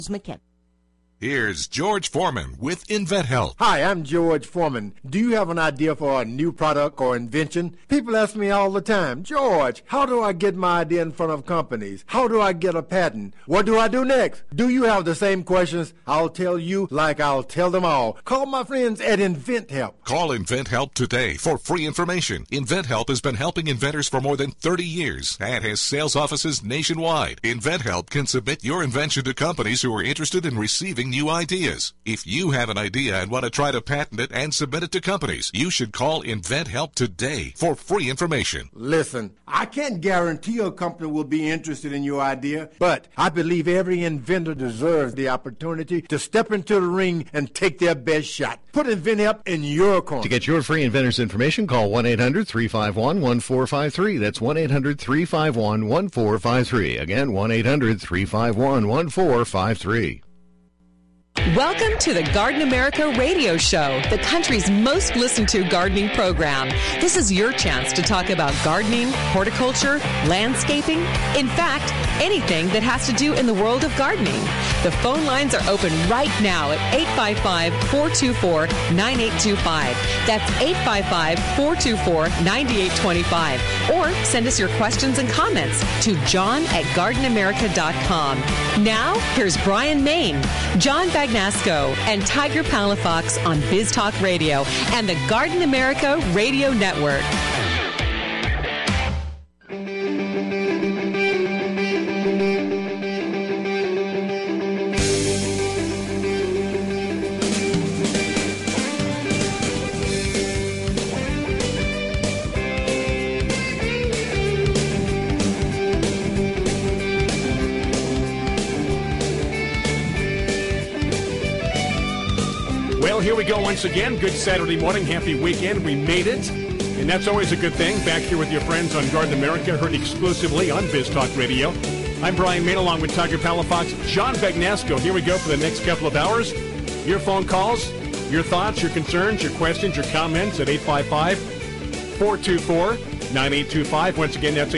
McKenna. Here's George Foreman with InventHelp. Hi, I'm George Foreman. Do you have an idea for a new product or invention? People ask me all the time, George, how do I get my idea in front of companies? How do I get a patent? What do I do next? Do you have the same questions? I'll tell you like I'll tell them all. Call my friends at InventHelp. Call InventHelp today for free information. InventHelp has been helping inventors for more than 30 years and has sales offices nationwide. InventHelp can submit your invention to companies who are interested in receiving new ideas. If you have an idea and want to try to patent it and submit it to companies, you should call InventHelp today for free information. Listen, I can't guarantee a company will be interested in your idea, but I believe every inventor deserves the opportunity to step into the ring and take their best shot. Put InventHelp in your corner. To get your free inventor's information, call 1-800-351-1453. That's 1-800-351-1453. Again, 1-800-351-1453. Welcome to the Garden America radio show, the country's most listened to gardening program. This is your chance to talk about gardening, horticulture, landscaping, in fact, anything that has to do in the world of gardening. The phone lines are open right now at 855-424-9825. That's 855-424-9825. Or send us your questions and comments to john@gardenamerica.com. Now, here's Brian Main, John Bagnasco, and Tiger Palafox on Biz Talk Radio and the Garden America Radio Network. Here we go once again. Good Saturday morning. Happy weekend. We made it. And that's always a good thing. Back here with your friends on Garden America, heard exclusively on Biz Talk Radio. I'm Brian Main along with Tiger Palafox, John Bagnasco. Here we go for the next couple of hours. Your phone calls, your thoughts, your concerns, your questions, your comments at 855-424-9825. Once again, that's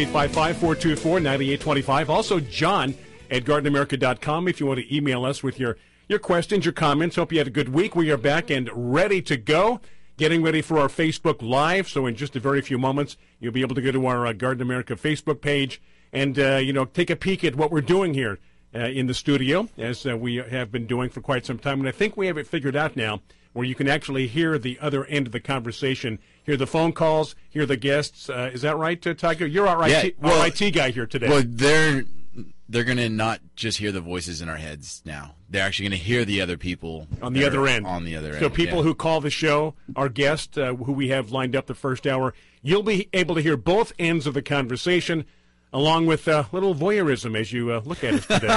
855-424-9825. Also, John at GardenAmerica.com if you want to email us with your questions, your comments. Hope you had a good week. We are back and ready to go. Getting ready for our Facebook Live. So in just a very few moments, you'll be able to go to our Garden America Facebook page and, take a peek at what we're doing here in the studio, as we have been doing for quite some time. And I think we have it figured out now where you can actually hear the other end of the conversation, hear the phone calls, hear the guests. Is that right, Tiger? You're our IT guy here today. Well, they're going to not just hear the voices in our heads now. They're actually going to hear the other people on the other end. So people who call the show, our guest, who we have lined up the first hour, you'll be able to hear both ends of the conversation, along with little voyeurism as you look at us today.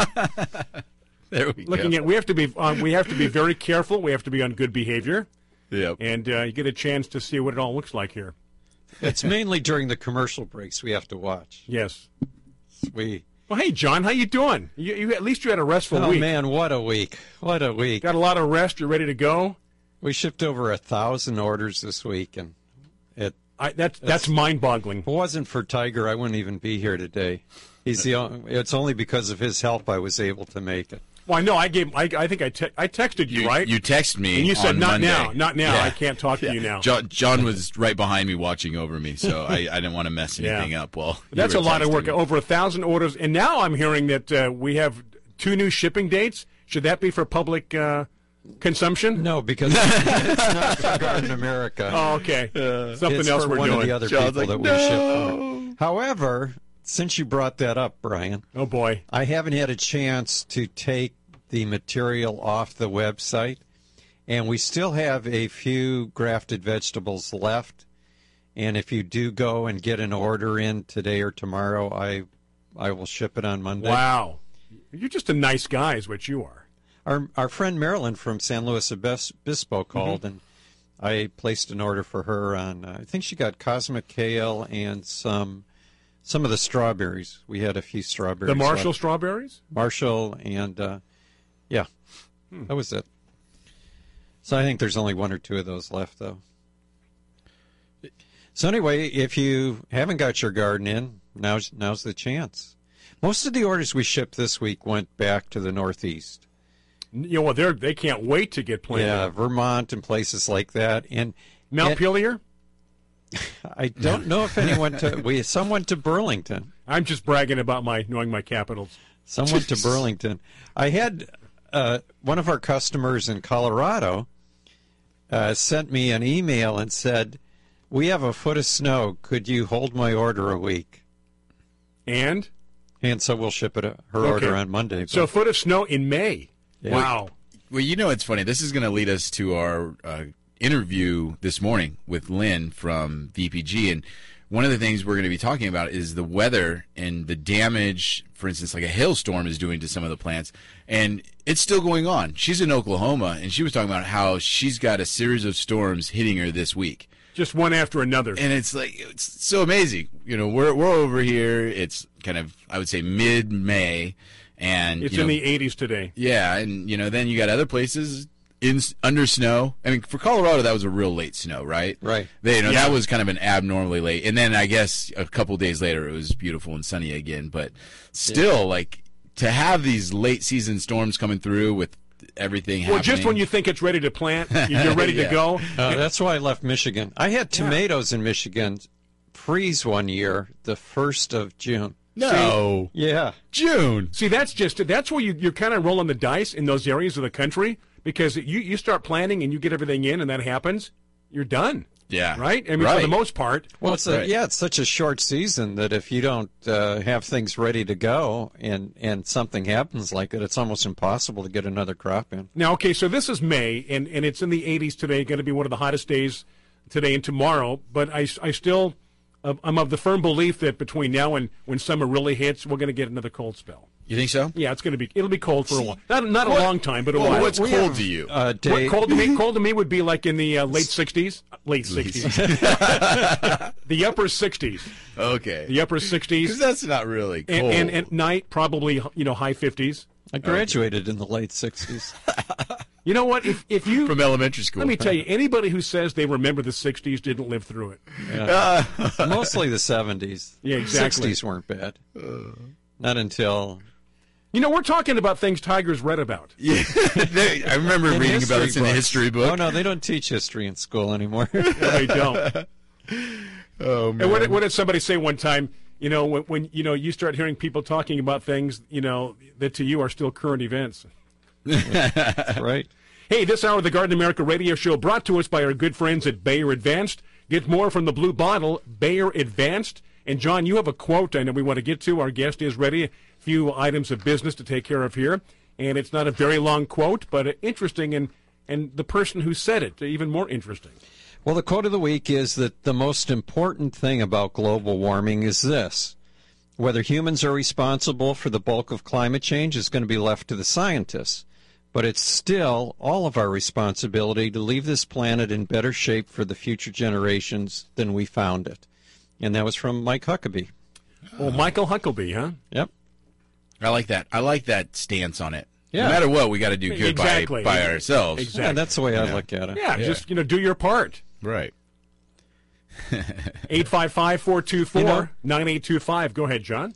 There we go. We have to be very careful. We have to be on good behavior. Yep. And you get a chance to see what it all looks like here. It's mainly during the commercial breaks we have to watch. Yes. Well, hey, John, how you doing? You at least you had a restful week. Oh, man, what a week. What a week. Got a lot of rest. You're ready to go? We shipped over 1,000 orders this week, and that's mind-boggling. If it wasn't for Tiger, I wouldn't even be here today. It's only because of his help I was able to make it. Well, I know. I think I texted you, right? You texted me, and you said, on "Not Monday. now, not now. Yeah. I can't talk to you now." John was right behind me, watching over me, so I didn't want to mess anything up. Well, that's a lot of work. Over 1,000 orders, and now I'm hearing that we have 2 new shipping dates. Should that be for public consumption? No, because it's not for Garden America. Oh, okay. Something it's else for we're one doing. of the other people that we ship for. However, since you brought that up, Brian, oh boy, I haven't had a chance to take the material off the website, and we still have a few grafted vegetables left. And if you do go and get an order in today or tomorrow, I will ship it on Monday. Wow, you're just a nice guy, is what you are. Our friend Marilyn from San Luis Obispo called, and I placed an order for her on. I think she got cosmic kale and some of the strawberries. We had a few strawberries. The Marshall strawberries. Marshall and. Yeah, that was it. So I think there's only 1 or 2 of those left, though. So anyway, if you haven't got your garden in, now's the chance. Most of the orders we shipped this week went back to the Northeast. You know, well, they can't wait to get planted. Yeah, Vermont and places like that. And Montpelier? I don't know if anyone some went to Burlington. I'm just bragging about knowing my capitals. Some went to Burlington. I had one of our customers in Colorado sent me an email and said, "We have a foot of snow. Could you hold my order a week?" And so we'll ship her order on Monday. So a foot of snow in May. Yeah. Wow. Well, you know, it's funny. This is going to lead us to our interview this morning with Lynn from VPG. And one of the things we're going to be talking about is the weather and the damage, for instance, like a hailstorm is doing to some of the plants. And it's still going on. She's in Oklahoma, and she was talking about how she's got a series of storms hitting her this week. Just one after another. And it's so amazing. You know, we're over here. It's kind of, I would say, mid-May. And it's in the 80s today. Yeah, and then you got other places under snow. I mean, for Colorado, that was a real late snow, right? Right. That was kind of an abnormally late. And then I guess a couple days later, it was beautiful and sunny again. But still, to have these late season storms coming through with everything happening. Well, just when you think it's ready to plant, you're ready to go. That's why I left Michigan. I had tomatoes in Michigan freeze one year, the 1st of June. No. Yeah. June. See, that's where you're kind of rolling the dice in those areas of the country, because you start planting and you get everything in and that happens, you're done. Yeah. Right? I mean, for the most part. Well, it's such a short season that if you don't have things ready to go and something happens like it, it's almost impossible to get another crop in. Now, okay, so this is May, and it's in the 80s today, going to be one of the hottest days today and tomorrow, but I still... I'm of the firm belief that between now and when summer really hits, we're going to get another cold spell. You think so? Yeah, it'll be cold for a while. Not a long time, but a while. What's cold to you? Cold to me would be like in the late 60s. Late 60s. The upper 60s. Okay. The upper 60s. Because that's not really cold. And at night, probably high 50s. I graduated in the late 60s. You know what? If you from elementary school, let me tell you, anybody who says they remember the 60s didn't live through it. Yeah. Mostly the 70s. Yeah, exactly. 60s weren't bad. Not until... we're talking about things Tigers read about. Yeah, I remember reading about this in the history book. Oh, no, they don't teach history in school anymore. No, they don't. Oh, man. And what did somebody say one time? When you start hearing people talking about things, that to you are still current events. Right. Hey, this hour of the Garden America radio show brought to us by our good friends at Bayer Advanced. Get more from the blue bottle, Bayer Advanced. And, John, you have a quote I know we want to get to. Our guest is ready. A few items of business to take care of here. And it's not a very long quote, but interesting, and the person who said it, even more interesting. Well, the quote of the week is that the most important thing about global warming is this. Whether humans are responsible for the bulk of climate change is going to be left to the scientists. But it's still all of our responsibility to leave this planet in better shape for the future generations than we found it. And that was from Mike Huckabee. Well, Michael Huckabee, huh? Yep. I like that. I like that stance on it. Yeah. No matter what, we got to do good by ourselves. Exactly. Yeah, that's the way I look at it. Yeah, just do your part. Right. 855-424-9825. Go ahead, John.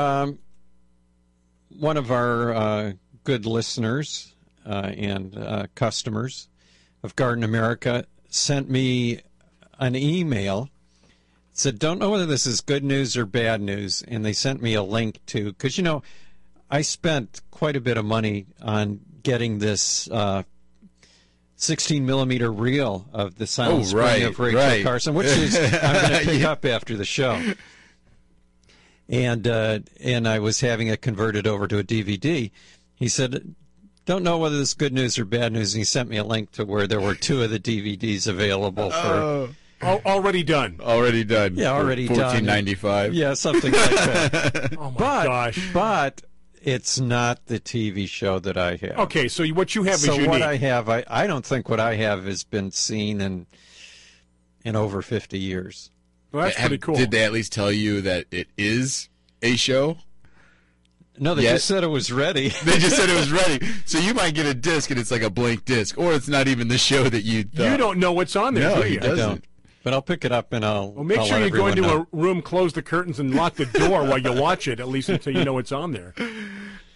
One of our good listeners and customers of Garden America sent me an email. It said, don't know whether this is good news or bad news, and they sent me a link to, because, I spent quite a bit of money on getting this 16-millimeter reel of The Silent Spring of Rachel Carson, which is I'm going to pick up after the show. And I was having it converted over to a DVD. He said, don't know whether this is good news or bad news, and he sent me a link to where there were 2 of the DVDs available for... Already done. Already done. Yeah, already done. $14.95. Yeah, something like that. Oh, my gosh. But it's not the TV show that I have. Okay, so what you have is unique. So what I have, I don't think what I have has been seen in over 50 years. Well, that's pretty cool. Did they at least tell you that it is a show? No, they just said it was ready. They just said it was ready. So you might get a disc and it's like a blank disc, or it's not even the show that you thought. You don't know what's on there, No, do you? he doesn't. I don't. But I'll pick it up and I'll. Well, make sure you go into a room, close the curtains, and lock the door while you watch it, at least until you know what's on there.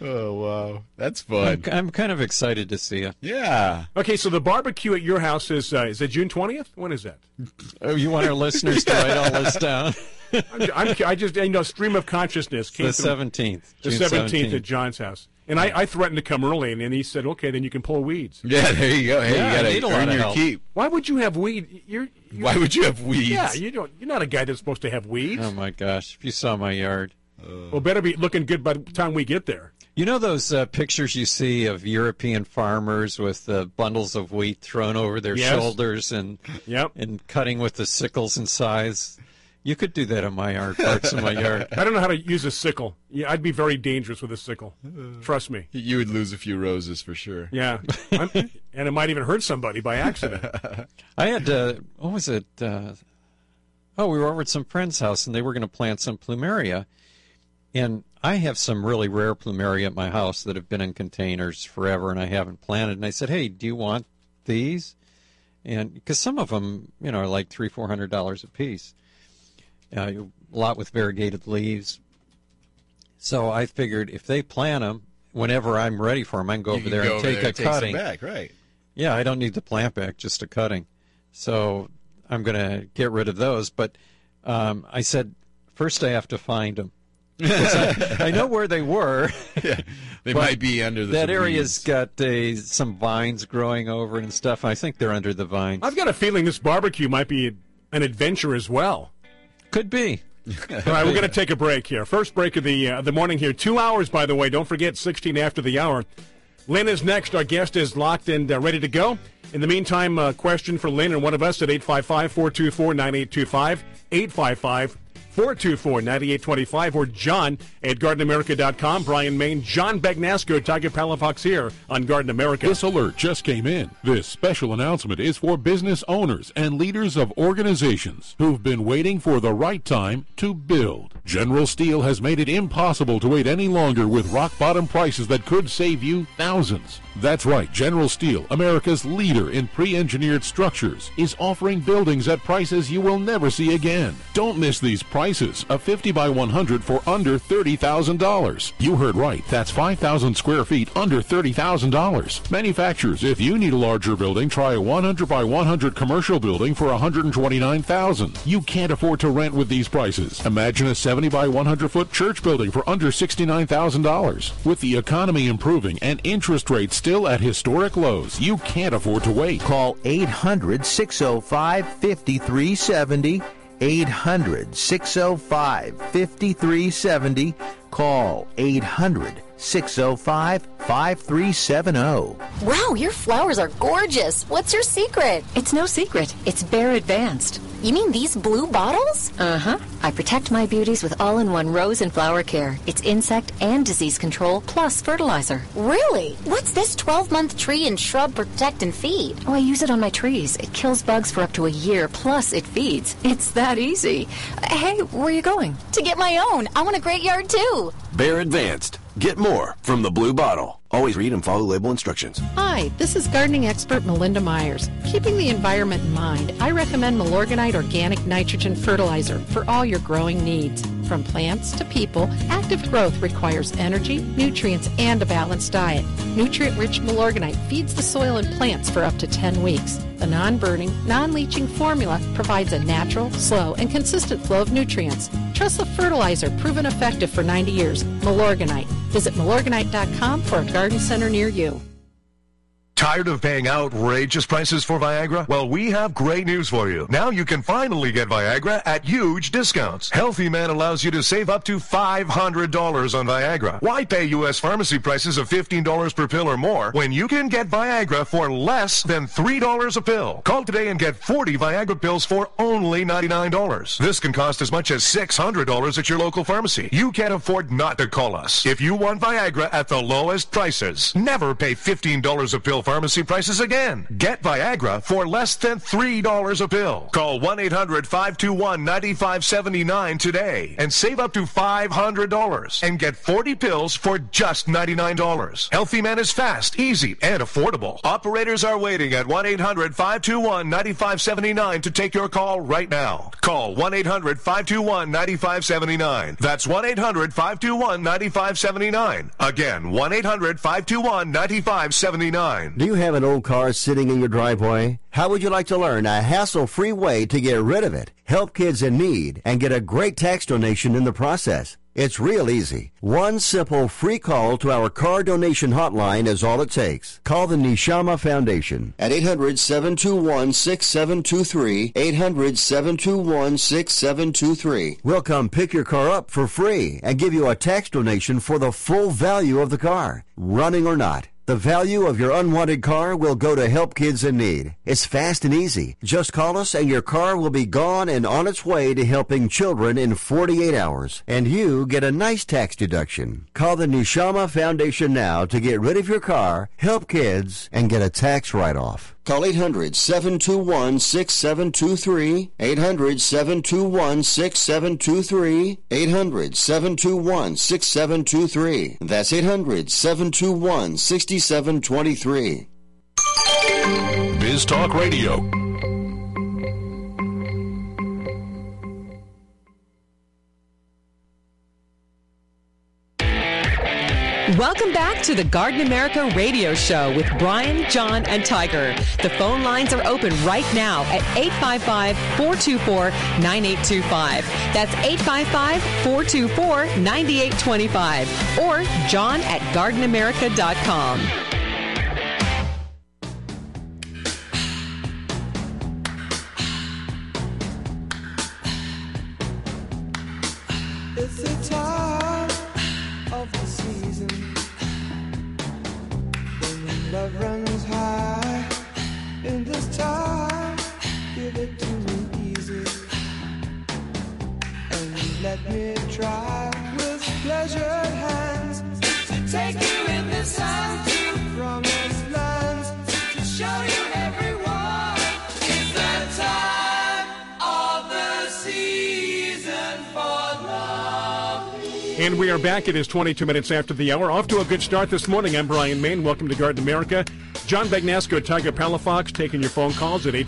Oh, wow. That's fun. I'm kind of excited to see you. Yeah. Okay, so the barbecue at your house is it June 20th? When is that? Oh, you want our listeners to write all this down? I just stream of consciousness came The through. 17th. The June 17th at John's house. And I threatened to come early, and then he said, okay, then you can pull weeds. Yeah, there you go. Hey, Yeah, I you need a got to lot earn of your help. keep. Why would you have weed? Why would you have weeds? Yeah, you're not a guy that's supposed to have weeds. Oh, my gosh. If you saw my yard. Well, better be looking good by the time we get there. You know those pictures you see of European farmers with bundles of wheat thrown over their Yes. shoulders and cutting with the sickles and scythes? You could do that in my yard, parts of my yard. I don't know how to use a sickle. Yeah, I'd be very dangerous with a sickle. Trust me. You would lose a few roses for sure. Yeah, and it might even hurt somebody by accident. I had, what was it? We were over at some friend's house, and they were going to plant some plumeria. And I have some really rare plumeria at my house that have been in containers forever, and I haven't planted. And I said, hey, do you want these? And because some of them, are like $300-400 a piece. A lot with variegated leaves. So I figured if they plant them, whenever I'm ready for them, I can go over there and take a cutting. Back, right? Yeah, I don't need the plant back, just a cutting. So I'm going to get rid of those. But I said, first I have to find them. I know where they were. Yeah, they might be under the that area's got some vines growing over it and stuff. I think they're under the vines. I've got a feeling this barbecue might be an adventure as well. Could be. All right, we're going to take a break here. First break of the morning here. 2 hours, by the way. Don't forget, 16 after the hour. Lynn is next. Our guest is locked and ready to go. In the meantime, a question for Lynn and one of us at 855-424-9825, 855-424-9825, or John at GardenAmerica.com. Brian Main, John Bagnasco, Tiger Palafox here on Garden America. This alert just came in. This special announcement is for business owners and leaders of organizations who've been waiting for the right time to build. General Steel has made it impossible to wait any longer with rock-bottom prices that could save you thousands. That's right, General Steel, America's leader in pre-engineered structures, is offering buildings at prices you will never see again. Don't miss these prices. A 50 by 100 for under $30,000. You heard right. That's 5,000 square feet under $30,000. Manufacturers, if you need a larger building, try a 100 by 100 commercial building for $129,000. You can't afford to rent with these prices. Imagine a 70 by 100 foot church building for under $69,000. With the economy improving and interest rates still at historic lows, you can't afford to wait. Call 800-605-5370. 800-605-5370. Call 800-605-5370. Wow, your flowers are gorgeous. What's your secret? It's no secret. It's Bear Advanced. You mean these blue bottles? Uh-huh. I protect my beauties with all-in-one rose and flower care. It's insect and disease control plus fertilizer. Really? What's this 12-month tree and shrub protect and feed? Oh, I use it on my trees. It kills bugs for up to a year, plus it feeds. It's that easy. Hey, where are you going? To get my own. I want a great yard, too. Bear Advanced. Get more from the blue bottle. Always read and follow label instructions. Hi, this is gardening expert Melinda Myers. Keeping the environment in mind, I recommend Milorganite Organic Nitrogen Fertilizer for all your growing needs. From plants to people, active growth requires energy, nutrients, and a balanced diet. Nutrient-rich Milorganite feeds the soil and plants for up to 10 weeks. The non-burning, non-leaching formula provides a natural, slow, and consistent flow of nutrients. Trust the fertilizer proven effective for 90 years, Milorganite. Visit Milorganite.com for a garden center near you. Tired of paying outrageous prices for Viagra? Well, we have great news for you. Now you can finally get Viagra at huge discounts. Healthy Man allows you to save up to $500 on Viagra. Why pay U.S. pharmacy prices of $15 per pill or more when you can get Viagra for less than $3 a pill? Call today and get 40 Viagra pills for only $99. This can cost as much as $600 at your local pharmacy. You can't afford not to call us. If you want Viagra at the lowest prices, never pay $15 a pill for pharmacy prices again. Get Viagra for less than $3 a pill. Call 1-800-521-9579 today and save up to $500 and get 40 pills for just $99. Healthy Man is fast, easy, and affordable. Operators are waiting at 1-800-521-9579 to take your call right now. Call 1-800-521-9579. That's 1-800-521-9579. Again, 1-800-521-9579. Do you have an old car sitting in your driveway? How would you like to learn a hassle-free way to get rid of it, help kids in need, and get a great tax donation in the process? It's real easy. One simple free call to our car donation hotline is all it takes. Call the Neshama Foundation at 800-721-6723, 800-721-6723. We'll come pick your car up for free and give you a tax donation for the full value of the car, running or not. The value of your unwanted car will go to help kids in need. It's fast and easy. Just call us and your car will be gone and on its way to helping children in 48 hours. And you get a nice tax deduction. Call the Neshama Foundation now to get rid of your car, help kids, and get a tax write-off. Call 800-721-6723, 800-721-6723, 800-721-6723. That's 800-721-6723. Biz Talk Radio. Welcome back to the Garden America Radio Show with Brian, John, and Tiger. The phone lines are open right now at 855-424-9825. That's 855-424-9825. Or John at gardenamerica.com. It's the time of the season when love runs high. In this time, give it to me easy and let me try with pleasured hands to take you in the sun to promised lands, to show you everyone. It's the time of the season for love. And we are back. It is 22 minutes after the hour. Off to a good start this morning. I'm Brian Main. Welcome to Garden America. John Bagnasco, Tiger Palafox, taking your phone calls at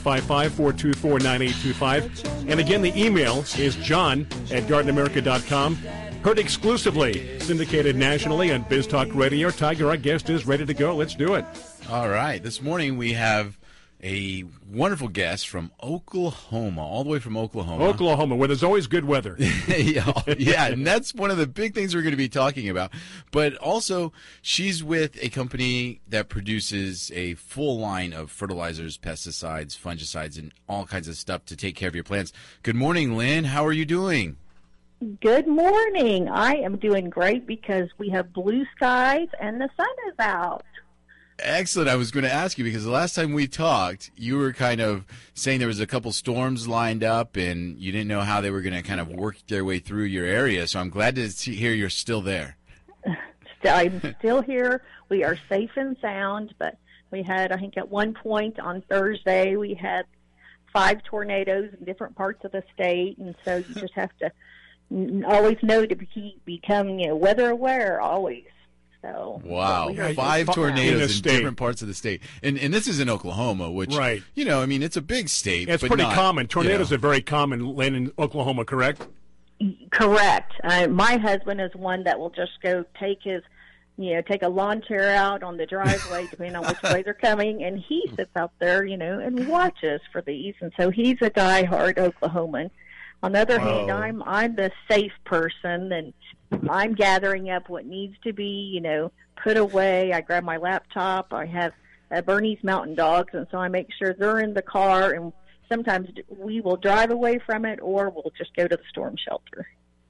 855-424-9825. And again, the email is john at gardenamerica.com. Heard exclusively, syndicated nationally on Biz Talk Radio. Tiger, our guest, is ready to go. Let's do it. All right. This morning we have a wonderful guest from Oklahoma, all the way from Oklahoma. Oklahoma, where there's always good weather. Yeah, and that's one of the big things we're going to be talking about. But also, she's with a company that produces a full line of fertilizers, pesticides, fungicides, and all kinds of stuff to take care of your plants. Good morning, Lynn. How are you doing? Good morning. I am doing great because we have blue skies and the sun is out. Excellent. I was going to ask you because the last time we talked, you were kind of saying there was a couple storms lined up and you didn't know how they were going to kind of work their way through your area. So I'm glad to hear you're still there. I'm still here. We are safe and sound, but we had, I think at one point on Thursday, we had 5 tornadoes in different parts of the state. And so you just have to always know to become, weather aware always. So, wow, 5 tornadoes in different parts of the state. And this is in Oklahoma, which, right. It's a big state. It's but pretty not, common. Tornadoes are very common, Lynn, in Oklahoma, correct? Correct. My husband is one that will just go take his, take a lawn chair out on the driveway, depending on which way they're coming, and he sits out there, and watches for these. And so he's a diehard Oklahoman. On the other hand, I'm the safe person, and I'm gathering up what needs to be, put away. I grab my laptop. I have Bernese Mountain Dogs, and so I make sure they're in the car, and sometimes we will drive away from it, or we'll just go to the storm shelter.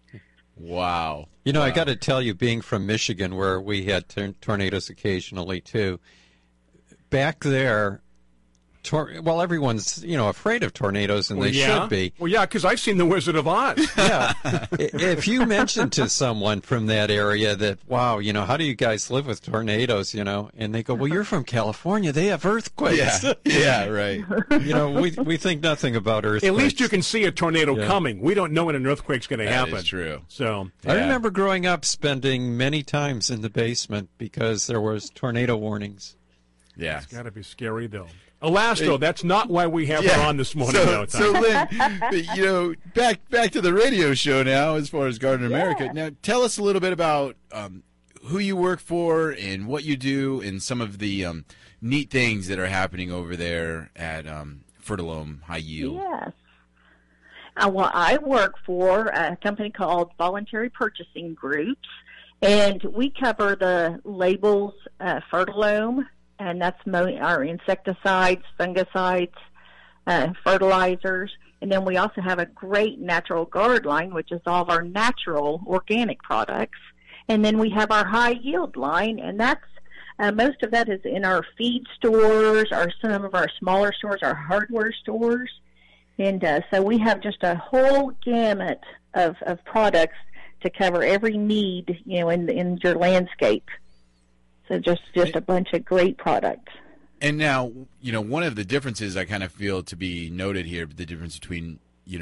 Wow. I got to tell you, being from Michigan, where we had tornadoes occasionally, too, back there, well, everyone's afraid of tornadoes, and they should be. Well, yeah, because I've seen The Wizard of Oz. Yeah. If you mention to someone from that area that, wow, how do you guys live with tornadoes, and they go, well, you're from California, they have earthquakes. Yeah, right. We think nothing about earthquakes. At least you can see a tornado coming. We don't know when an earthquake's going to happen. That is true. So I remember growing up spending many times in the basement because there was tornado warnings. Yeah. It's got to be scary, though. Alas, though, that's not why we have her on this morning. So Lynn, back to the radio show now as far as Garden America. Now, tell us a little bit about who you work for and what you do and some of the neat things that are happening over there at Fertilome High Yield. Yes. Well, I work for a company called Voluntary Purchasing Groups, and we cover the labels Fertilome, and that's our insecticides, fungicides, fertilizers. And then we also have a great natural guard line, which is all of our natural organic products. And then we have our high yield line, and that's most of that is in our feed stores, or some of our smaller stores, our hardware stores. And so we have just a whole gamut of products to cover every need, in your landscape. So just a bunch of great products. And now, one of the differences I kind of feel to be noted here, the difference between,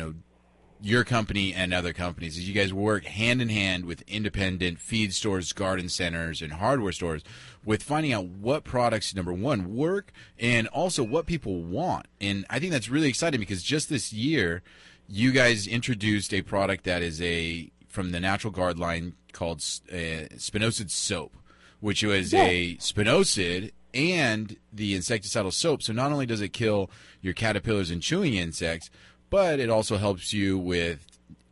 your company and other companies is you guys work hand in hand with independent feed stores, garden centers, and hardware stores with finding out what products, number one, work and also what people want. And I think that's really exciting because just this year, you guys introduced a product that is from the Natural Guard line called Spinosad Soap, which was a spinosad and the insecticidal soap. So not only does it kill your caterpillars and chewing insects, but it also helps you with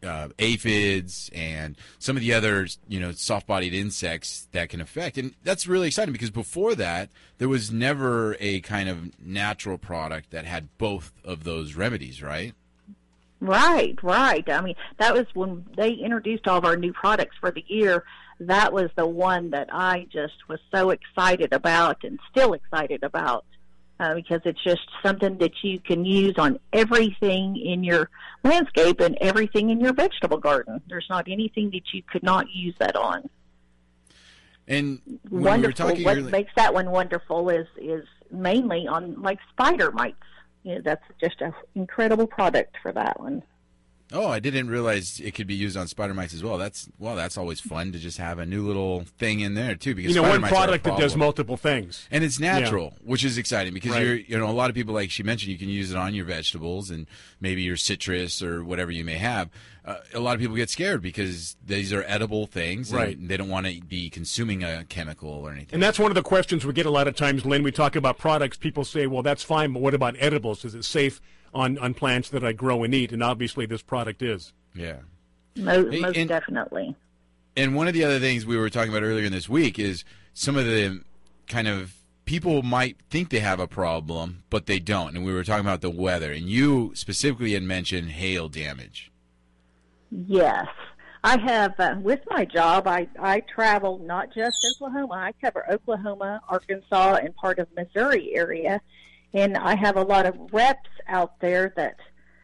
aphids and some of the other, soft-bodied insects that can affect. And that's really exciting because before that, there was never a kind of natural product that had both of those remedies, right? Right. I mean, that was when they introduced all of our new products for the year. That was the one that I just was so excited about and still excited about because it's just something that you can use on everything in your landscape and everything in your vegetable garden. There's not anything that you could not use that on. And when wonderful. We were talking what earlier, makes that one wonderful is mainly on like spider mites. That's just an incredible product for that one. Oh, I didn't realize it could be used on spider mites as well. That's always fun to just have a new little thing in there too. Because spider one mites are a product that does problem. multiple things, and it's natural, which is exciting because Right. a lot of people, like she mentioned, you can use it on your vegetables and maybe your citrus or whatever you may have. A lot of people get scared because these are edible things, Right. and they don't want to be consuming a chemical or anything. and that's one of the questions we get a lot of times, Lynn. We talk about products. People say, "Well, that's fine, but what about edibles? Is it safe on plants that I grow and eat?" And obviously, this product is. Yeah. Most definitely. And one of the other things we were talking about earlier in this week is some of the kind of people might think they have a problem, but they don't. And we were talking about the weather. And you specifically had mentioned hail damage. Yes. I have, with my job, I travel not just Oklahoma. I cover Oklahoma, Arkansas, and part of Missouri area. And I have a lot of reps out there that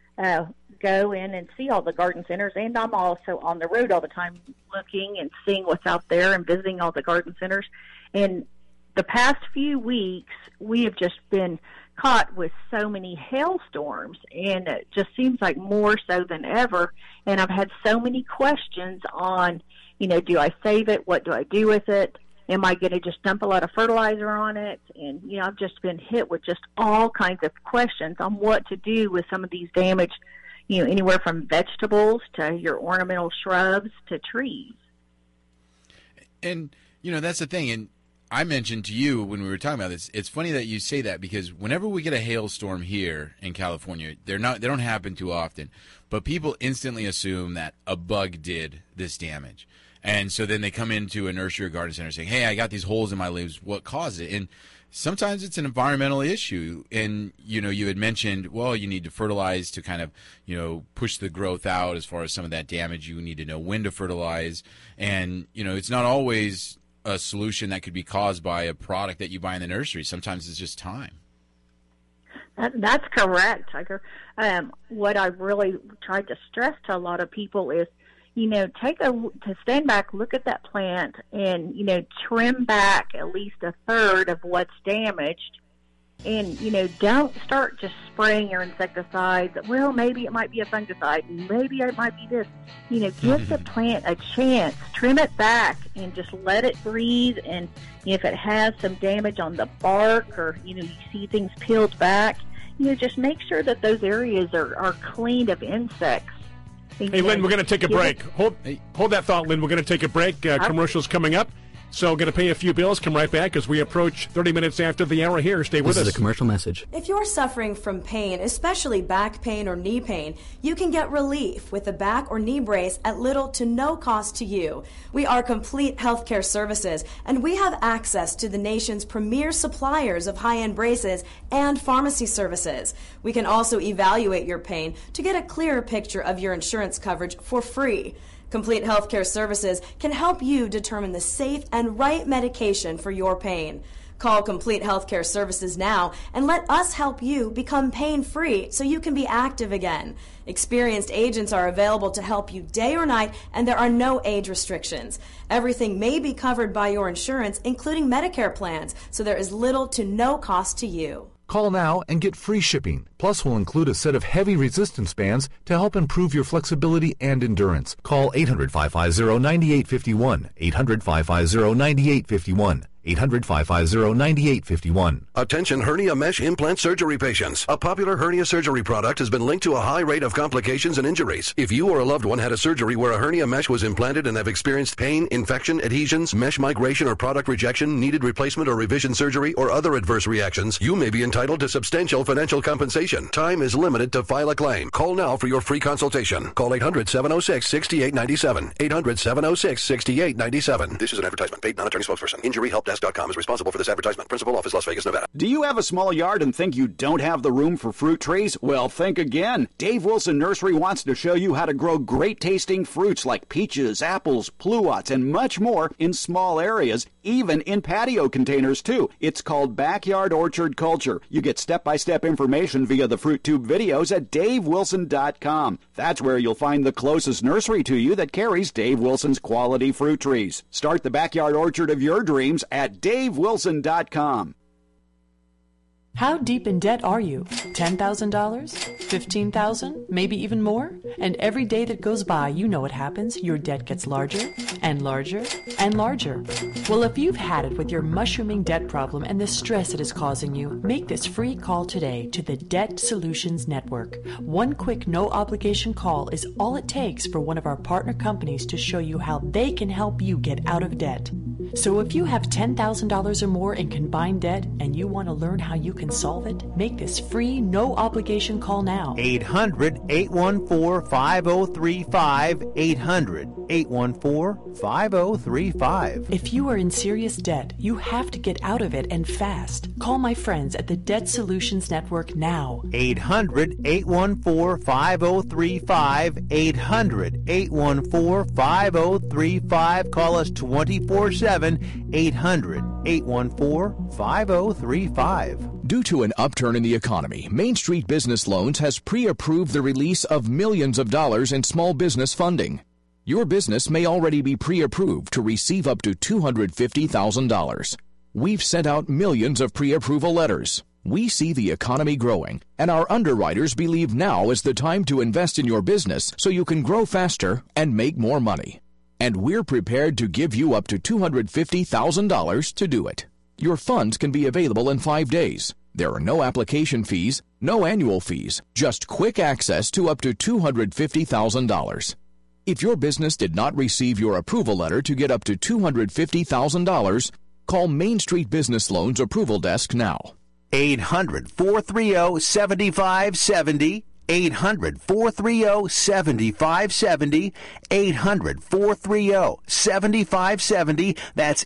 go in and see all the garden centers, and I'm also on the road all the time looking and seeing what's out there and visiting all the garden centers. And the past few weeks, we have just been caught with so many hailstorms, and it just seems like more so than ever. And I've had so many questions on, do I save it? What do I do with it? Am I going to just dump a lot of fertilizer on it? And, I've just been hit with just all kinds of questions on what to do with some of these damaged, anywhere from vegetables to your ornamental shrubs to trees. And, that's the thing. And I mentioned to you when we were talking about this, it's funny that you say that because whenever we get a hailstorm here in California, they don't happen too often, but people instantly assume that a bug did this damage. And so then they come into a nursery or garden center saying, hey, I got these holes in my leaves. What caused it? And sometimes it's an environmental issue. And, you had mentioned, well, you need to fertilize to kind of, push the growth out as far as some of that damage. You need to know when to fertilize. And, it's not always a solution that could be caused by a product that you buy in the nursery. Sometimes it's just time. That's correct, Tiger. What I really tried to stress to a lot of people is, to stand back, look at that plant, and trim back at least a third of what's damaged, and don't start just spraying your insecticides. Well, maybe it might be a fungicide, maybe it might be this. Give the plant a chance, trim it back, and just let it breathe. And if it has some damage on the bark, or you see things peeled back, just make sure that those areas are cleaned of insects. Hey, Lynn, we're going to take a break. Hold that thought, Lynn. We're going to take a break. Commercials coming up. So going to pay a few bills. Come right back as we approach 30 minutes after the hour here. Stay with us. This is a commercial message. If you're suffering from pain, especially back pain or knee pain, you can get relief with a back or knee brace at little to no cost to you. We are Complete Healthcare Services, and we have access to the nation's premier suppliers of high-end braces and pharmacy services. We can also evaluate your pain to get a clearer picture of your insurance coverage for free. Complete Healthcare Services can help you determine the safe and right medication for your pain. Call Complete Healthcare Services now and let us help you become pain-free so you can be active again. Experienced agents are available to help you day or night, and there are no age restrictions. Everything may be covered by your insurance, including Medicare plans, so there is little to no cost to you. Call now and get free shipping. Plus, we'll include a set of heavy resistance bands to help improve your flexibility and endurance. Call 800-550-9851. 800-550-9851. 800-550-9851. Attention hernia mesh implant surgery patients. A popular hernia surgery product has been linked to a high rate of complications and injuries. If you or a loved one had a surgery where a hernia mesh was implanted and have experienced pain, infection, adhesions, mesh migration or product rejection, needed replacement or revision surgery, or other adverse reactions, you may be entitled to substantial financial compensation. Time is limited to file a claim. Call now for your free consultation. Call 800-706-6897. 800-706-6897. This is an advertisement. Paid non-attorney spokesperson. InjuryHelpDesk.com is responsible for this advertisement. Principal office, Las Vegas, Nevada. Do you have a small yard and think you don't have the room for fruit trees? Well, think again. Dave Wilson Nursery wants to show you how to grow great-tasting fruits like peaches, apples, pluots, and much more in small areas, even in patio containers, too. It's called Backyard Orchard Culture. You get step-by-step information via the Fruit Tube videos at DaveWilson.com. That's where you'll find the closest nursery to you that carries Dave Wilson's quality fruit trees. Start the backyard orchard of your dreams at DaveWilson.com. How deep in debt are you? $10,000? $15,000? Maybe even more? And every day that goes by, you know what happens. Your debt gets larger and larger and larger. Well, if you've had it with your mushrooming debt problem and the stress it is causing you, make this free call today to the Debt Solutions Network. One quick, no-obligation call is all it takes for one of our partner companies to show you how they can help you get out of debt. So if you have $10,000 or more in combined debt and you want to learn how you can solve it, make this free, no-obligation call now. 800-814-5035. 800-814-5035. If you are in serious debt, you have to get out of it and fast. Call my friends at the Debt Solutions Network now. 800-814-5035. 800-814-5035. Call us 24/7. 800-814-5035. Due to an upturn in the economy, Main Street Business Loans has pre-approved the release of millions of dollars in small business funding. Your business may already be pre-approved to receive up to $250,000. We've sent out millions of pre-approval letters. We see the economy growing, and our underwriters believe now is the time to invest in your business so you can grow faster and make more money. And we're prepared to give you up to $250,000 to do it. Your funds can be available in 5 days. There are no application fees, no annual fees, just quick access to up to $250,000. If your business did not receive your approval letter to get up to $250,000, call Main Street Business Loans Approval Desk now. 800-430-7570. 800-430-7570. 800-430-7570. That's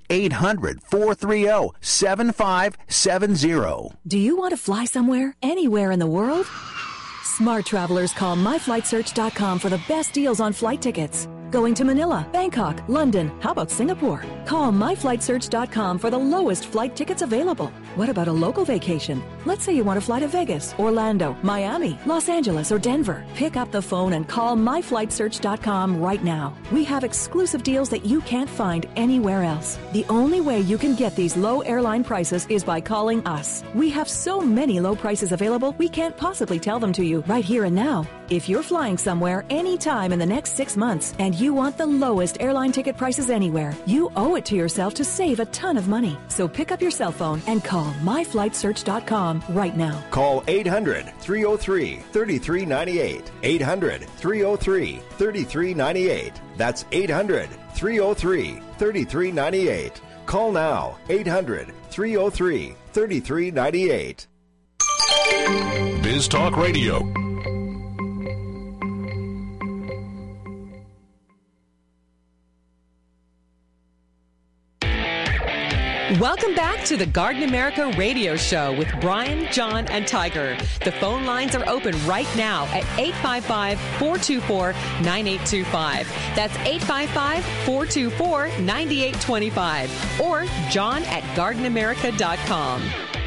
800-430-7570. Do you want to fly somewhere, anywhere in the world? Smart travelers call myflightsearch.com for the best deals on flight tickets. Going to Manila, Bangkok, London, how about Singapore? Call myflightsearch.com for the lowest flight tickets available. What about a local vacation? Let's say you want to fly to Vegas, Orlando, Miami, Los Angeles, or Denver. Pick up the phone and call myflightsearch.com right now. We have exclusive deals that you can't find anywhere else. The only way you can get these low airline prices is by calling us. We have so many low prices available, we can't possibly tell them to you right here and now. If you're flying somewhere anytime in the next 6 months and you want the lowest airline ticket prices anywhere, you owe it to yourself to save a ton of money. So pick up your cell phone and call myflightsearch.com right now. Call 800-303-3398. 800-303-3398. That's 800-303-3398. Call now. 800-303-3398. Biz Talk Radio. Welcome back to the Garden America Radio Show with Brian, John, and Tiger. The phone lines are open right now at 855-424-9825. That's 855-424-9825. Or john@gardenamerica.com.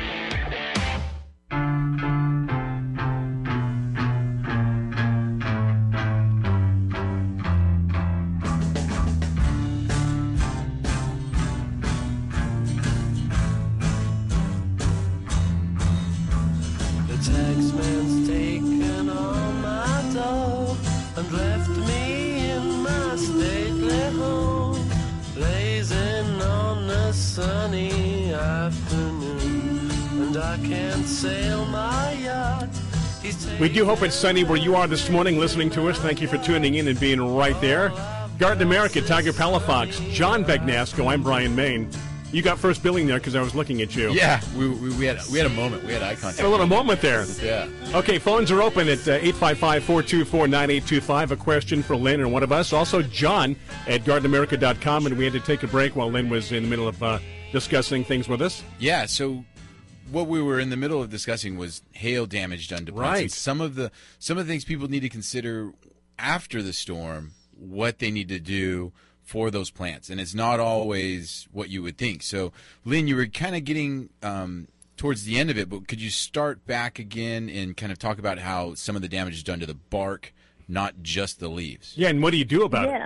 We do hope it's sunny where you are this morning listening to us. Thank you for tuning in and being right there. Garden America, Tiger Palafox, John Bagnasco, I'm Brian Main. You got first billing there because I was looking at you. Yeah, we had a moment. We had eye contact. A little moment there. Yeah. Okay, phones are open at 855-424-9825. A question for Lynn or one of us. Also, John at gardenamerica.com. And we had to take a break while Lynn was in the middle of discussing things with us. Yeah, so what we were in the middle of discussing was hail damage done to plants. Right. And some of the things people need to consider after the storm, what they need to do for those plants, and it's not always what you would think. So, Lynn, you were kind of getting towards the end of it, but could you start back again and kind of talk about how some of the damage is done to the bark, not just the leaves? Yeah, and what do you do about it?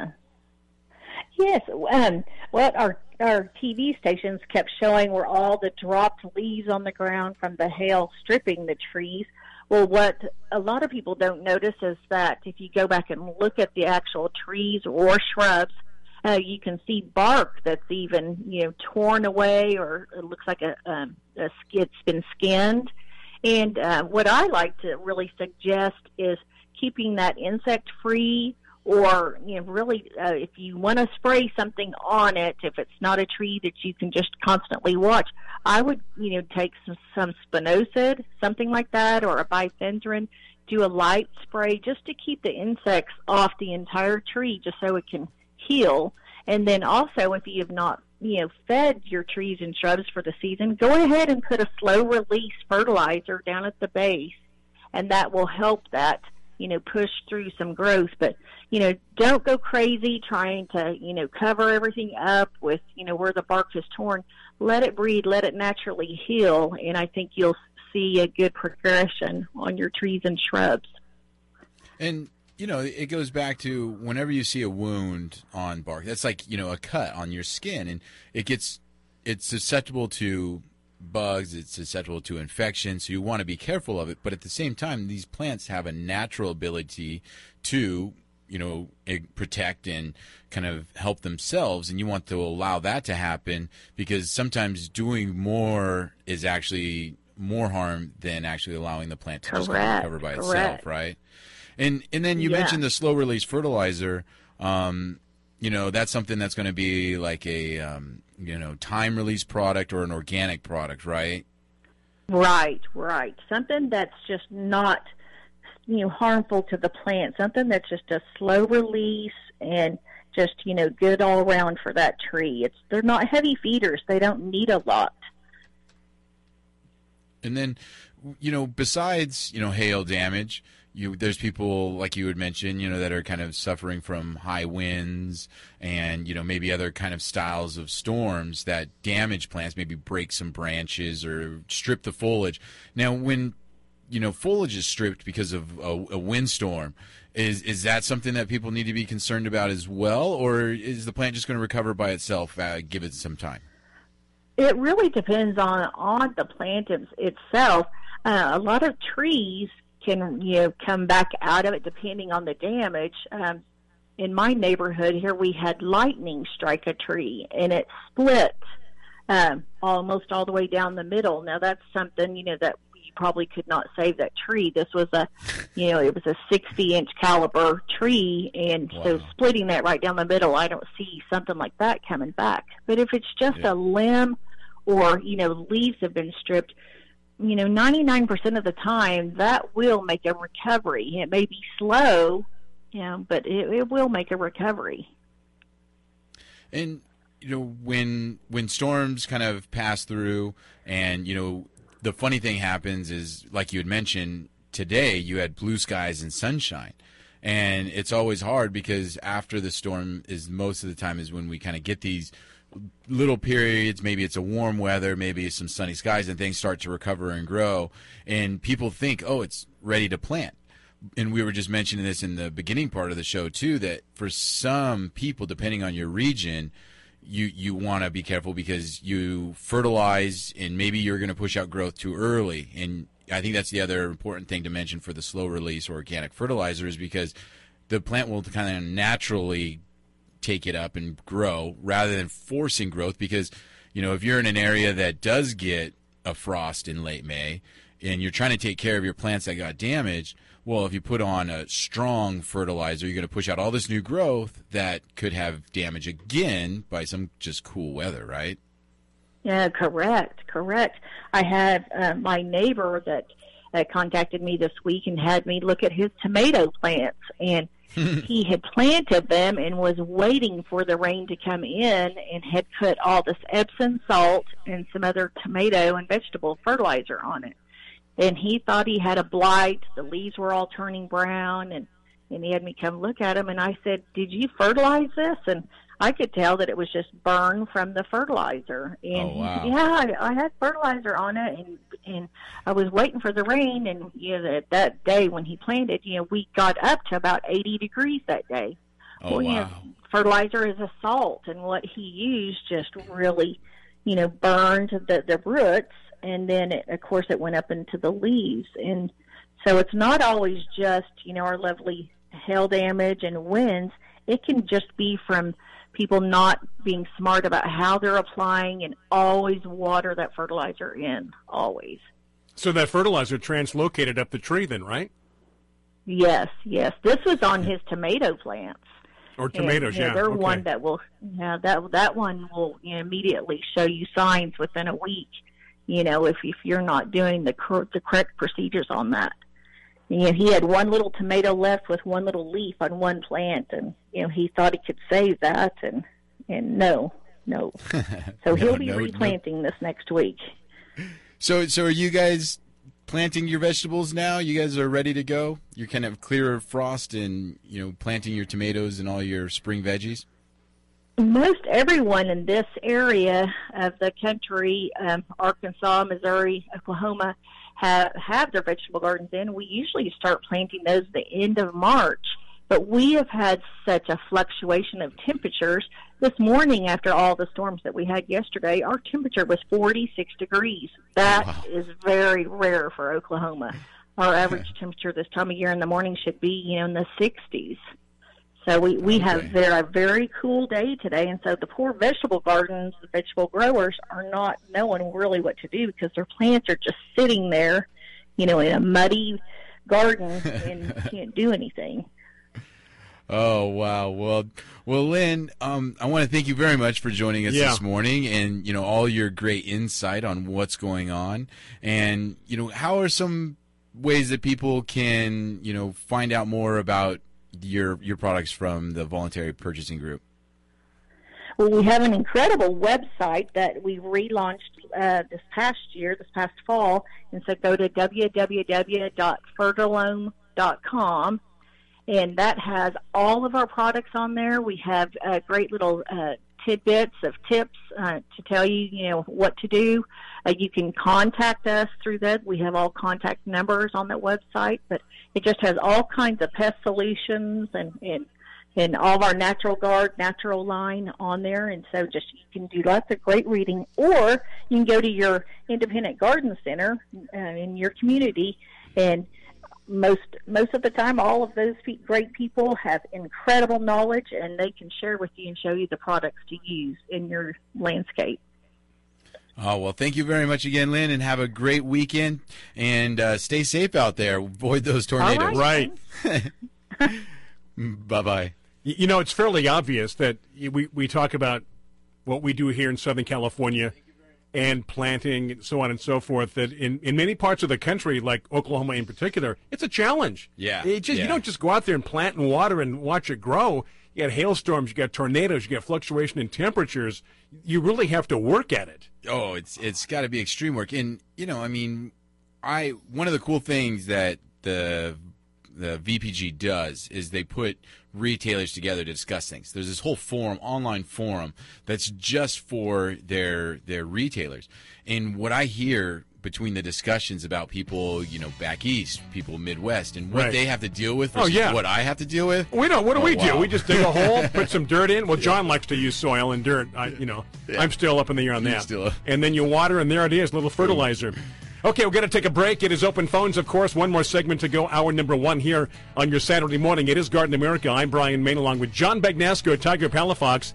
Yes. What our TV stations kept showing were all the dropped leaves on the ground from the hail stripping the trees. Well, what a lot of people don't notice is that if you go back and look at the actual trees or shrubs, you can see bark that's even, torn away, or it looks like it's been skinned. And what I like to really suggest is keeping that insect free, or really, if you want to spray something on it, if it's not a tree that you can just constantly watch, I would take some spinosad, something like that, or a bifenthrin, do a light spray just to keep the insects off the entire tree, just so it can heal. And then also, if you have not fed your trees and shrubs for the season, go ahead and put a slow release fertilizer down at the base, and that will help that push through some growth. But don't go crazy trying to cover everything up with where the bark is torn. Let it breathe, let it naturally heal, and I think you'll see a good progression on your trees and shrubs. And it goes back to whenever you see a wound on bark, that's like, a cut on your skin, and it's susceptible to bugs, it's susceptible to infection, so you want to be careful of it. But at the same time, these plants have a natural ability to, protect and kind of help themselves, and you want to allow that to happen, because sometimes doing more is actually more harm than actually allowing the plant to just recover by itself, right? And then you mentioned the slow release fertilizer. That's something that's going to be like a time release product or an organic product, right? Right. Something that's just not harmful to the plant. Something that's just a slow release and just good all around for that tree. They're not heavy feeders. They don't need a lot. And then, besides, hail damage, there's people like you had mentioned, that are kind of suffering from high winds and, maybe other kind of styles of storms that damage plants, maybe break some branches or strip the foliage. Now, when, foliage is stripped because of a windstorm, is that something that people need to be concerned about as well? Or is the plant just going to recover by itself, give it some time? It really depends on the plant itself. A lot of trees can come back out of it depending on the damage. In my neighborhood here, we had lightning strike a tree, and it split almost all the way down the middle. Now that's something that you probably could not save that tree. This was it was a 60-inch caliber tree, and so splitting that right down the middle, I don't see something like that coming back. But if it's just a limb, or leaves have been stripped, 99% of the time that will make a recovery. It may be slow, but it will make a recovery. And when storms kind of pass through, and the funny thing happens is, like you had mentioned today, you had blue skies and sunshine. And it's always hard because after the storm is most of the time is when we kind of get these little periods. Maybe it's a warm weather, maybe some sunny skies, and things start to recover and grow. And people think, oh, it's ready to plant. And we were just mentioning this in the beginning part of the show too, that for some people, depending on your region, you want to be careful because you fertilize and maybe you're going to push out growth too early. And I think that's the other important thing to mention for the slow release organic fertilizer, is because the plant will kind of naturally take it up and grow rather than forcing growth. Because if you're in an area that does get a frost in late May and you're trying to take care of your plants that got damaged, well, if you put on a strong fertilizer, you're going to push out all this new growth that could have damage again by some just cool weather, right? Yeah, correct. I had my neighbor that contacted me this week and had me look at his tomato plants, and he had planted them and was waiting for the rain to come in and had put all this Epsom salt and some other tomato and vegetable fertilizer on it. And he thought he had a blight. The leaves were all turning brown, and he had me come look at them. And I said, "Did you fertilize this?" And I could tell that it was just burn from the fertilizer. And he said, "Yeah, I had fertilizer on it, and I was waiting for the rain." And that day when he planted, we got up to about 80 degrees that day. Fertilizer is a salt, and what he used just really, burned the roots, and then of course it went up into the leaves. And so it's not always just our lovely hail damage and winds. It can just be from people not being smart about how they're applying, and always water that fertilizer in, always. So that fertilizer translocated up the tree then, right? Yes. This was on his tomato plants. Or tomatoes, and, they're one that will, that one will immediately show you signs within a week, if you're not doing the correct procedures on that. He had one little tomato left with one little leaf on one plant, and he thought he could save that, and no. So he'll be replanting this next week. So are you guys planting your vegetables now? You guys are ready to go? You're kind of clear of frost and planting your tomatoes and all your spring veggies? Most everyone in this area of the country, Arkansas, Missouri, Oklahoma, have their vegetable gardens in. We usually start planting those at the end of March, but we have had such a fluctuation of temperatures. This morning, after all the storms that we had yesterday, our temperature was 46 degrees. That is very rare for Oklahoma. Our average temperature this time of year in the morning should be in the 60s. So we have a very cool day today, and so the poor vegetable gardens, the vegetable growers, are not knowing really what to do because their plants are just sitting there, in a muddy garden and can't do anything. Oh, wow. Well, Lynn, I want to thank you very much for joining us this morning and, all your great insight on what's going on. And, how are some ways that people can, find out more about your products from the Voluntary Purchasing Group? Well, we have an incredible website that we relaunched this past fall, and so go to www.fertilome.com, and that has all of our products on there. We have great little tidbits of tips to tell you, what to do. You can contact us through that. We have all contact numbers on that website, but it just has all kinds of pest solutions and all of our natural line on there. And so just you can do lots of great reading, or you can go to your independent garden center in your community, and most of the time, all of those great people have incredible knowledge, and they can share with you and show you the products to use in your landscape. Oh, well, thank you very much again, Lynn, and have a great weekend, and stay safe out there. Avoid those tornadoes. Right. Bye-bye. It's fairly obvious that we talk about what we do here in Southern California and planting and so on and so forth, that in many parts of the country, like Oklahoma in particular, it's a challenge. Yeah. You don't just go out there and plant and water and watch it grow. You got hailstorms, you got tornadoes, you got fluctuation in temperatures. You really have to work at it. Oh, it's got to be extreme work. And, one of the cool things that the VPG does is they put retailers together to discuss things. There's this whole online forum that's just for their retailers. And what I hear between the discussions about people, back east, people Midwest, and what they have to deal with versus what I have to deal with. What do we do? We just dig a hole, put some dirt in. Well, John likes to use soil and dirt. I'm still up in the air on that. And then you water, and there it is, little fertilizer. Okay, we're going to take a break. It is Open Phones, of course. One more segment to go, hour number 1 here on your Saturday morning. It is Garden America. I'm Brian Main, along with John Bagnasco, Tiger Palafox,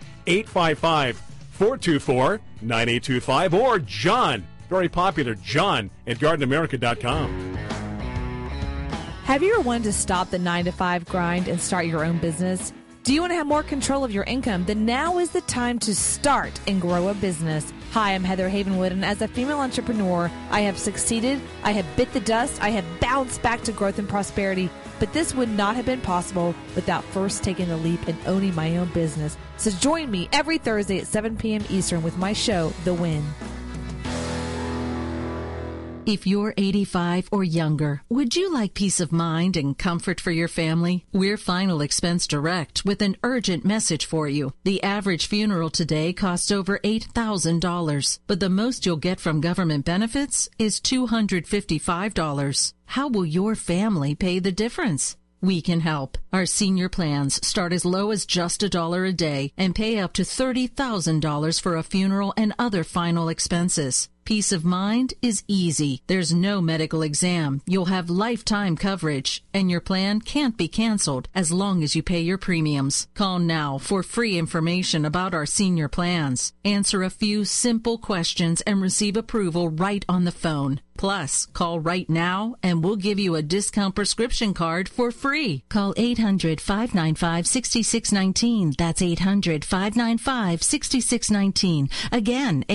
855-424-9825, or John, very popular, John at GardenAmerica.com. Have you ever wanted to stop the 9-to-5 grind and start your own business? Do you want to have more control of your income? Then now is the time to start and grow a business. Hi, I'm Heather Havenwood, and as a female entrepreneur, I have succeeded, I have bit the dust, I have bounced back to growth and prosperity, but this would not have been possible without first taking the leap and owning my own business. So join me every Thursday at 7 p.m. Eastern with my show, The Win. If you're 85 or younger, would you like peace of mind and comfort for your family? We're Final Expense Direct with an urgent message for you. The average funeral today costs over $8,000, but the most you'll get from government benefits is $255. How will your family pay the difference? We can help. Our senior plans start as low as just $1 a day and pay up to $30,000 for a funeral and other final expenses. Peace of mind is easy. There's no medical exam. You'll have lifetime coverage, and your plan can't be canceled as long as you pay your premiums. Call now for free information about our senior plans. Answer a few simple questions and receive approval right on the phone. Plus, call right now and we'll give you a discount prescription card for free. Call 800-595-6619. That's 800-595-6619. Again,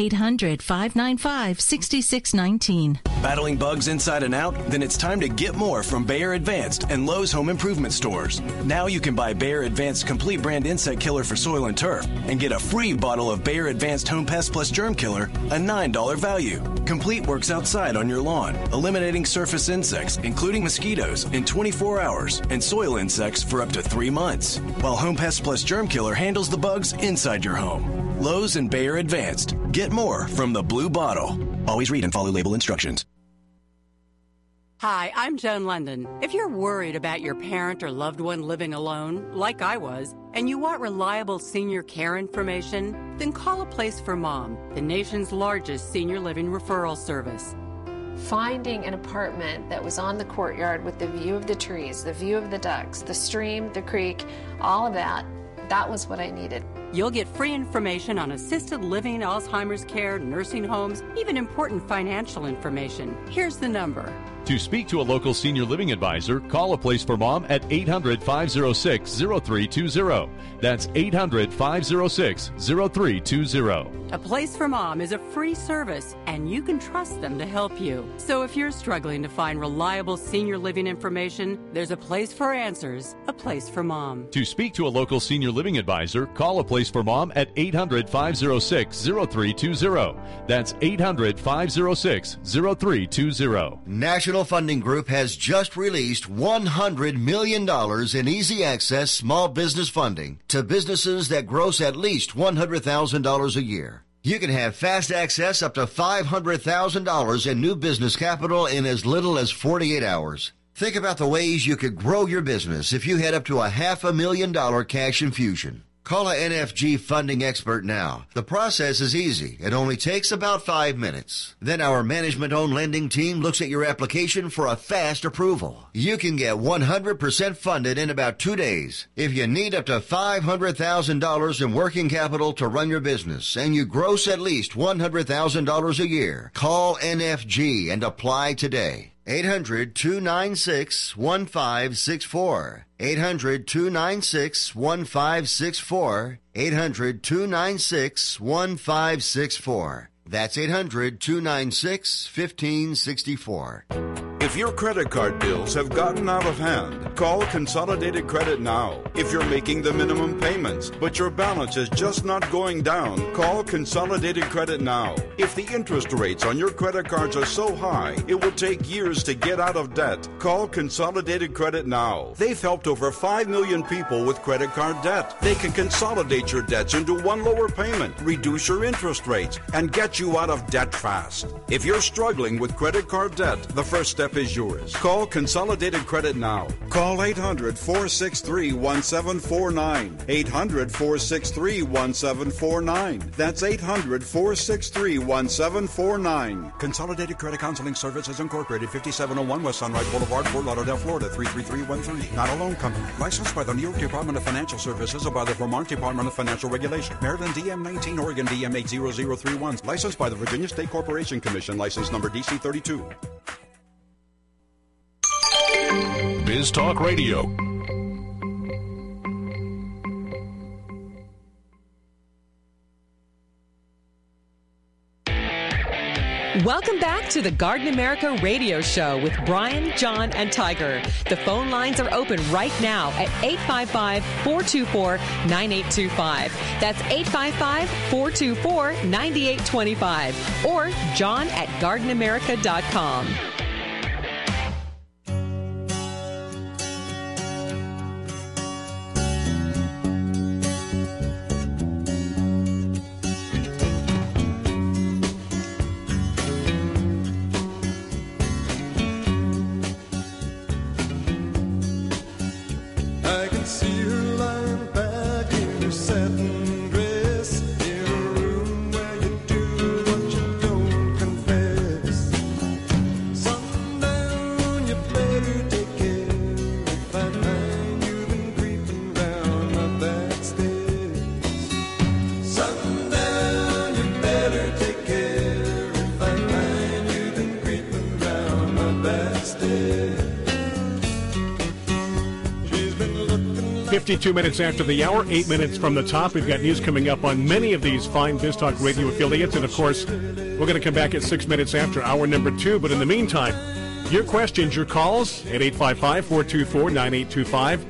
800-595-6619. Battling bugs inside and out? Then it's time to get more from Bayer Advanced and Lowe's Home Improvement Stores. Now you can buy Bayer Advanced Complete Brand Insect Killer for soil and turf and get a free bottle of Bayer Advanced Home Pest Plus Germ Killer, a $9 value. Complete works outside on your lawn, eliminating surface insects, including mosquitoes, in 24 hours and soil insects for up to 3 months, while Home Pest Plus Germ Killer handles the bugs inside your home. Lowe's and Bayer Advanced. Get more from the blue bottle. Always read and follow label instructions. Hi, I'm Joan London. If you're worried about your parent or loved one living alone, like I was, and you want reliable senior care information, then call A Place for Mom, the nation's largest senior living referral service. Finding an apartment that was on the courtyard with the view of the trees, the view of the ducks, the stream, the creek, all of that, that was what I needed. You'll get free information on assisted living, Alzheimer's care, nursing homes, even important financial information. Here's the number, To speak to a local senior living advisor, call A Place for Mom at 800-506-0320. That's 800-506-0320. A Place for Mom is a free service, and you can trust them to help you. So if you're struggling to find reliable senior living information, there's a place for answers, A Place for Mom. To speak to a local senior living advisor, call A Place for Mom at 800-506-0320. That's 800-506-0320. National Funding Group has just released $100 million in easy access small business funding to businesses that gross at least $100,000 a year. You can have fast access up to $500,000 in new business capital in as little as 48 hours. Think about the ways you could grow your business if you had up to $500,000 cash infusion. Call an NFG funding expert now. The process is easy. It only takes about 5 minutes. Then our management-owned lending team looks at your application for a fast approval. You can get 100% funded in about 2 days. If you need up to $500,000 in working capital to run your business and you gross at least $100,000 a year, call NFG and apply today. 800-296-1564. 800-296-1564. 800-296-1564. That's 800-296-1564. If your credit card bills have gotten out of hand, call Consolidated Credit now. If you're making the minimum payments, but your balance is just not going down, call Consolidated Credit now. If the interest rates on your credit cards are so high, it will take years to get out of debt, call Consolidated Credit now. They've helped over 5 million people with credit card debt. They can consolidate your debts into one lower payment, reduce your interest rates, and get you out of debt fast. If you're struggling with credit card debt, the first step is yours. Call Consolidated Credit now. Call 800-463-1749. 800-463-1749. That's 800-463-1749. Consolidated Credit Counseling Services Incorporated, 5701 West Sunrise Boulevard, Fort Lauderdale, Florida, 33313. Not a loan company. Licensed by the New York Department of Financial Services or by the Vermont Department of Financial Regulation. Maryland DM 19, Oregon DM 80031. Licensed by the Virginia State Corporation Commission. License number DC 32. Biz Talk Radio. Welcome back to the Garden America Radio Show with Brian, John, and Tiger. The phone lines are open right now at 855-424-9825. That's 855-424-9825. Or John at GardenAmerica.com. Backstairs. 52 minutes after the hour, 8 minutes from the top. We've got news coming up on many of these fine BizTalk radio affiliates. And, of course, we're going to come back at 6 minutes after hour number 2. But in the meantime, your questions, your calls at 855-424-9825,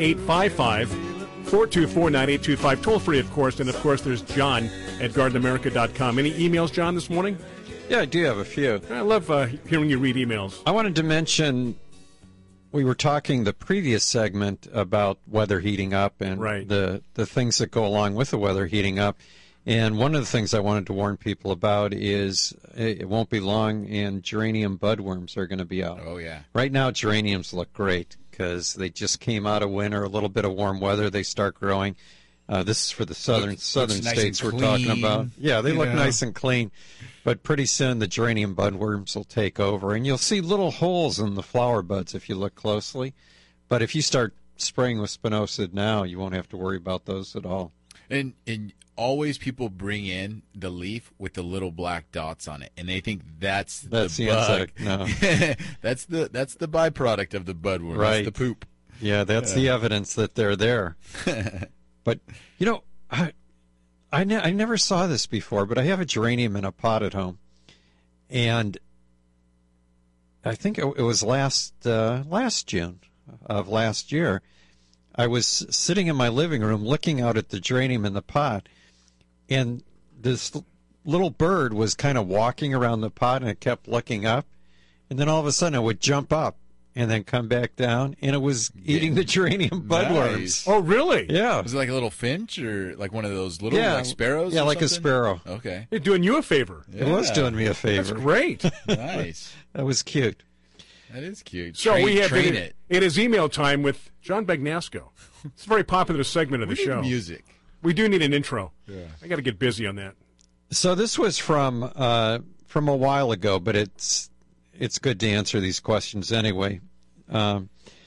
855-424-9825. Toll free, of course. And, of course, there's John at GardenAmerica.com. Any emails, John, this morning? Yeah, I do have a few. I love hearing you read emails. I wanted to mention, we were talking the previous segment about weather heating up and the things that go along with the weather heating up. And one of the things I wanted to warn people about is it won't be long and geranium budworms are going to be out. Oh, yeah. Right now, geraniums look great because they just came out of winter, a little bit of warm weather, they start growing. This is for the southern states we're talking about. Yeah, they look nice and clean. But pretty soon the geranium budworms will take over, and you'll see little holes in the flower buds if you look closely. But if you start spraying with spinosad now, you won't have to worry about those at all. And always people bring in the leaf with the little black dots on it, and they think that's the bug. insect. No. that's the byproduct of the budworm. Right. That's the poop. Yeah, that's the evidence that they're there. But, you know, I never saw this before, but I have a geranium in a pot at home. And I think it was last June of last year. I was sitting in my living room looking out at the geranium in the pot, and this little bird was kind of walking around the pot, and it kept looking up. And then all of a sudden it would jump up and then come back down, and it was eating the geranium budworms. Nice. Oh, really? Yeah. Was it like a little finch or like one of those little like sparrows? Yeah, or like something? a sparrow. Okay. They're doing you a favor. It was doing me a favor. That's great. Nice. That was cute. That is cute. So we have train it. It is email time with John Bagnasco. It's a very popular segment of the We need show. music. We do need an intro. Yeah. I got to get busy on that. So this was from a while ago, but it's good to answer these questions anyway. I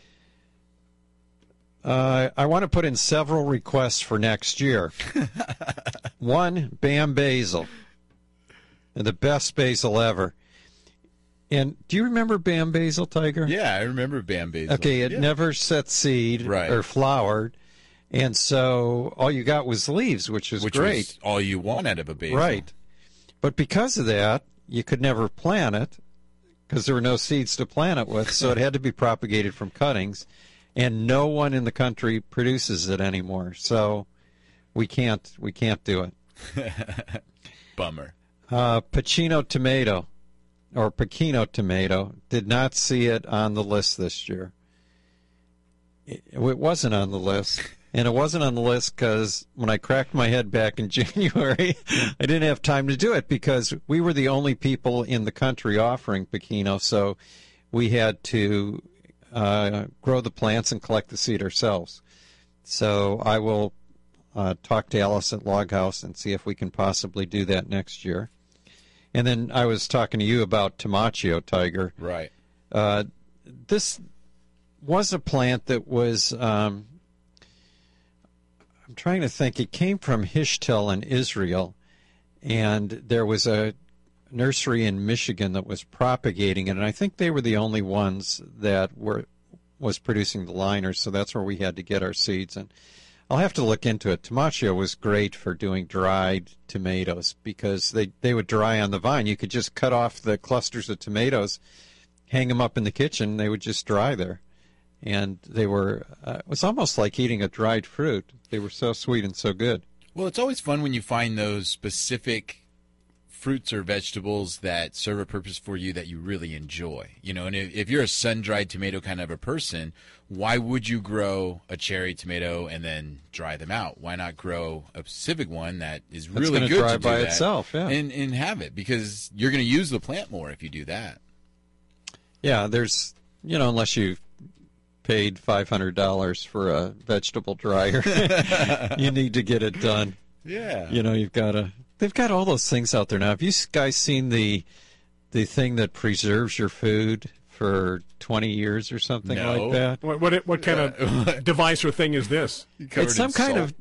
want to put in several requests for next year. One, Bam Basil, the best basil ever. And do you remember Bam Basil, Tiger? Yeah, I remember Bam Basil. Okay, it Yeah. never set seed or flowered, and so all you got was leaves, which was great. Was all you want out of a basil. Right. But because of that, you could never plant it because there were no seeds to plant it with, so it had to be propagated from cuttings, and no one in the country produces it anymore. So we can't do it. Bummer. Pacino tomato or Pekino tomato, did not see it on the list this year. It wasn't on the list. And it wasn't on the list because when I cracked my head back in January, I didn't have time to do it because we were the only people in the country offering Pekino, so we had to grow the plants and collect the seed ourselves. So I will talk to Alice at Log House and see if we can possibly do that next year. And then I was talking to you about Tamaccio, Tiger. Right. This was a plant that was... I'm trying to think. It came from Hishtel in Israel, and there was a nursery in Michigan that was propagating it, and I think they were the only ones that was producing the liners, so that's where we had to get our seeds. And I'll have to look into it. Tamaccio was great for doing dried tomatoes because they would dry on the vine. You could just cut off the clusters of tomatoes, hang them up in the kitchen, they would just dry there. And they were, it was almost like eating a dried fruit. They were so sweet and so good. Well, it's always fun when you find those specific fruits or vegetables that serve a purpose for you that you really enjoy. You know, and if you're a sun-dried tomato kind of a person, why would you grow a cherry tomato and then dry them out? Why not grow a specific one that is really good dry to do by that itself, yeah. and have it? Because you're going to use the plant more if you do that. Yeah, there's, unless you paid $500 for a vegetable dryer, you need to get it done. Yeah. You've got to... They've got all those things out there now. Have you guys seen the thing that preserves your food for 20 years or something like that? What kind of device or thing is this? It's some kind of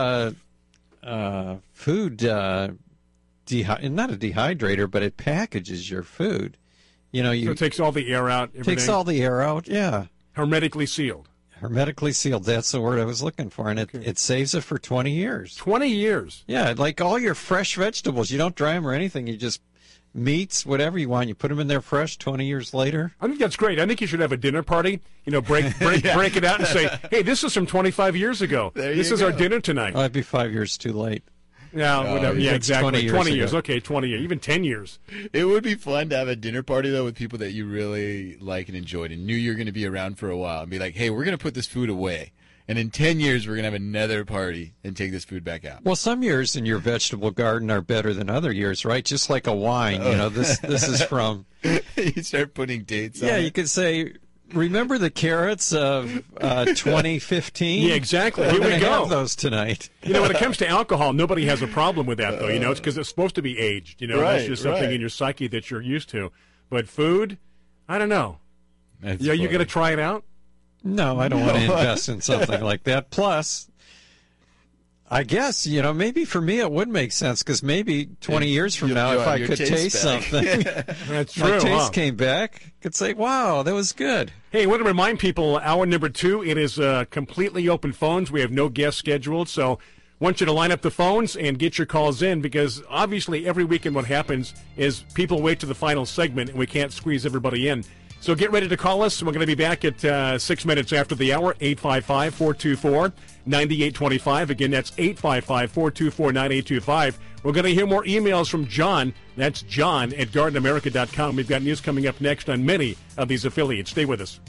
food, not a dehydrator, but it packages your food. So it takes all the air out. Everything. Takes all the air out, yeah. Hermetically sealed. Hermetically sealed. That's the word I was looking for, and it saves it for 20 years. 20 years? Yeah, like all your fresh vegetables. You don't dry them or anything. You just, meats, whatever you want, you put them in there fresh 20 years later. I think that's great. I think you should have a dinner party, break it out and say, hey, this is from 25 years ago. This is our dinner tonight. Oh, that'd be 5 years too late. Yeah, whatever. Yeah, exactly. 20 years. Okay, 20 years. Even 10 years. It would be fun to have a dinner party, though, with people that you really like and enjoyed and knew you're going to be around for a while and be like, hey, we're going to put this food away. And in 10 years, we're going to have another party and take this food back out. Well, some years in your vegetable garden are better than other years, right? Just like a wine, this is from... You start putting dates on it. Yeah, you could say... Remember the carrots of 2015? Yeah, exactly. Here we go. Have those tonight. When it comes to alcohol, nobody has a problem with that, though. It's because it's supposed to be aged. That's just something in your psyche that you're used to. But food, I don't know. That's you going to try it out? No, I don't want to invest in something like that. Plus, I guess, maybe for me it would make sense because maybe 20 years from now, if I could taste something, that's true. My taste came back, I could say, wow, that was good. Hey, I want to remind people, hour number 2, it is completely open phones. We have no guests scheduled, so I want you to line up the phones and get your calls in because obviously every weekend what happens is people wait to the final segment and we can't squeeze everybody in. So get ready to call us. We're going to be back at 6 minutes after the hour, 855-424-9825. Again, that's 855-424-9825. We're going to hear more emails from John. That's John at GardenAmerica.com. We've got news coming up next on many of these affiliates. Stay with us.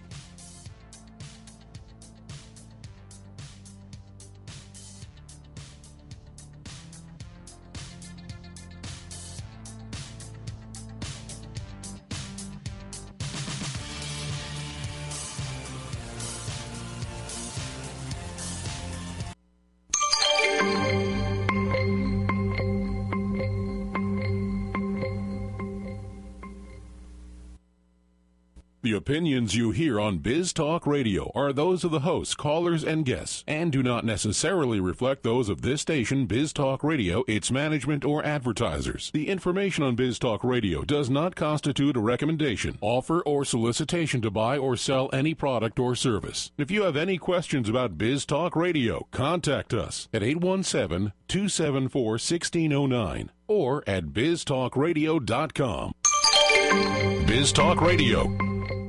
The opinions you hear on Biz Talk Radio are those of the hosts, callers, and guests, and do not necessarily reflect those of this station, Biz Talk Radio, its management, or advertisers. The information on Biz Talk Radio does not constitute a recommendation, offer, or solicitation to buy or sell any product or service. If you have any questions about Biz Talk Radio, contact us at 817-274-1609 or at biztalkradio.com. Biz Talk Radio.